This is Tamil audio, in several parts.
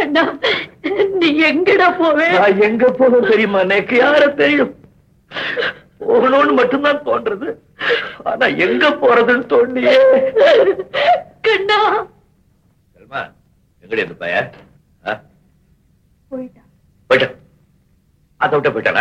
கண்ணா, நீ எங்கடா போவே? எங்க போகணும் தெரியுமா? எனக்கு யார தெரியும்? போகணும்னு மட்டும்தான் தோன்றது. ஆனா எங்க போறதுன்னு தோண்டியே. கண்ணா எங்கடி அந்த பையன்? போயிட்டான். போயிட்டான். அதை விட்ட போயிட்டானா?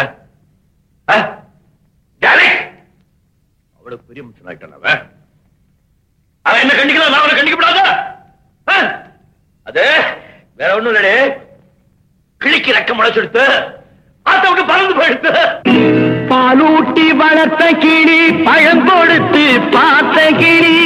அவ்வளவு பெரிய மனுஷன் ஆயிட்டான் அவன். அவன் என்ன கண்டிக்கலாம், நான் அவனை கண்டிக்கப்படாத. அது வேற ஒண்ணும் இல்லடே, கிளிக்கு ரெக்க முளைச்செடுத்து அதை விட்டு பறந்து போயிடுத்து. பாலூட்டி வளர்த்த கிளி, பழம் கொடுத்து பார்த்த கிளி.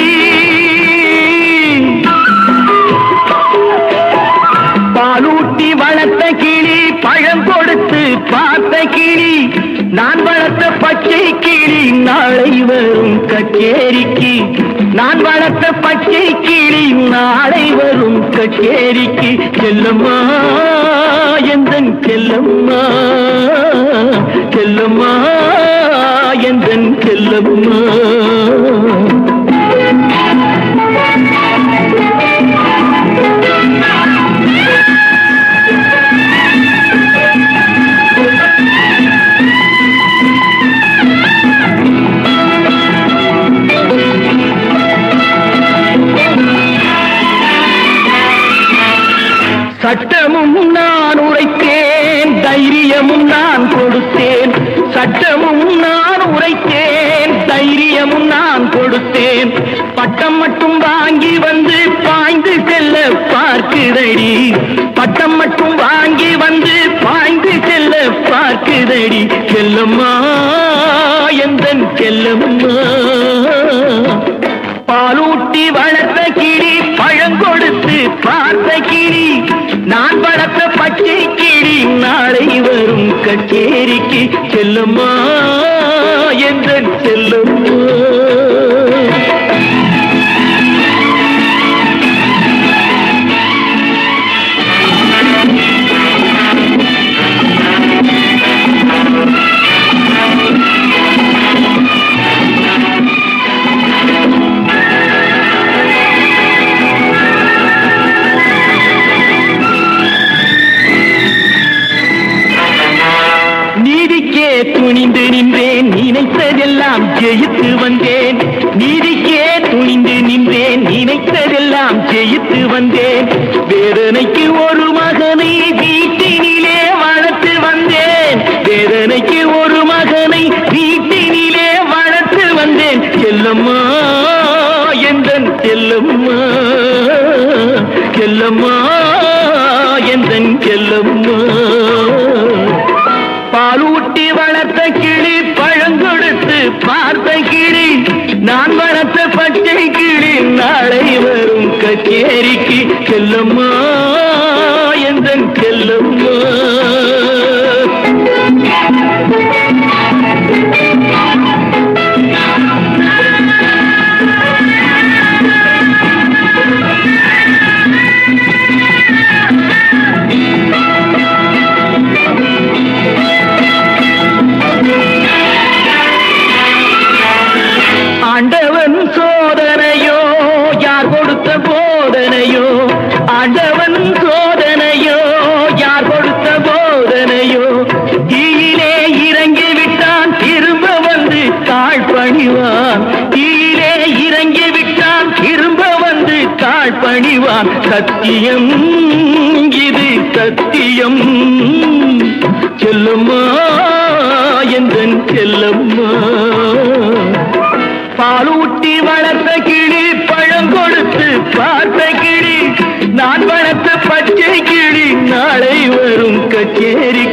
பாலூட்டி வளர்த்த கிளி, பழம் கொடுத்து பார்த்த கிளி. நான் வளர்த்த பச்சை கிளி நாளை வரும் கச்சேரிக்கு. நான் வளர்த்த பச்சை கிளி நாளை வரும் கச்சேரிக்கு. செல்லம்மா எந்தன் செல்லம்மா, செல்லம்மா எந்தன் செல்லம்மா. சட்டமும் நான் உரைத்தேன், தைரியமும் நான் கொடுத்தேன். சட்டமும் நான் உரைத்தேன், தைரியமும் நான் கொடுத்தேன். பட்டம் மட்டும் வாங்கி வந்து பாய்ந்து செல்ல பார்க்குதடி. பட்டம் மட்டும் வாங்கி வந்து பாய்ந்து செல்ல பார்க்குதடி. செல்லம்மா எந்தன் செல்லம்மா. பாலூட்டி வளர்த்த கிளி, பழங்கொடுத்து பார்த்த கிளி. நான் வளர்த்த பச்சை கிளி நாளை வரும் கச்சேரிக்கு. செல்லம்மா எந்தன் செல்லம்மா. துணிந்து நின்றேன், நினைத்ததெல்லாம் ஜெயித்து வந்தேன். நீதிக்கே துணிந்து நின்றேன், நினைத்ததெல்லாம் ஜெயித்து வந்தேன். வேதனைக்கு ஒரு மகனை வீட்டினிலே வளர்த்து வந்தேன். வேதனைக்கு ஒரு மகனை வீட்டினிலே வளர்த்து வந்தேன். செல்லம்மா எந்தன் செல்லம்மா, செல்லம்மா எந்தன் செல்லம்மா. பாலூட்டி வளர்த்த கிளி, பழங்கொடுத்து பார்த்த கிளி. நான் வளர்த்த பச்சை கிளி நாளை வரும் கச்சேரிக்கு. செல்லம்மா எந்தன் செல்லம்மா. ஆண்டவன் சோதனையோ, யார் கொடுத்த போதனையோ. ஆண்டவன் சோதனையோ, யார் கொடுத்த போதனையோ. தீயிலே இறங்கி விட்டான், திரும்ப வந்து தாழ் பணிவான். தீயிலே இறங்கி விட்டான், திரும்ப வந்து தாழ் பணிவான். சத்தியம் இது சத்தியம். செல்லம்மா எந்தன் செல்லம்மா. பாலூட்டி வளர்த்த கிளி, பழம் கொடுத்து பார்த்த கிளி. நான் வளர்த்த பச்சை கிளி நாளை வரும் கச்சேரி.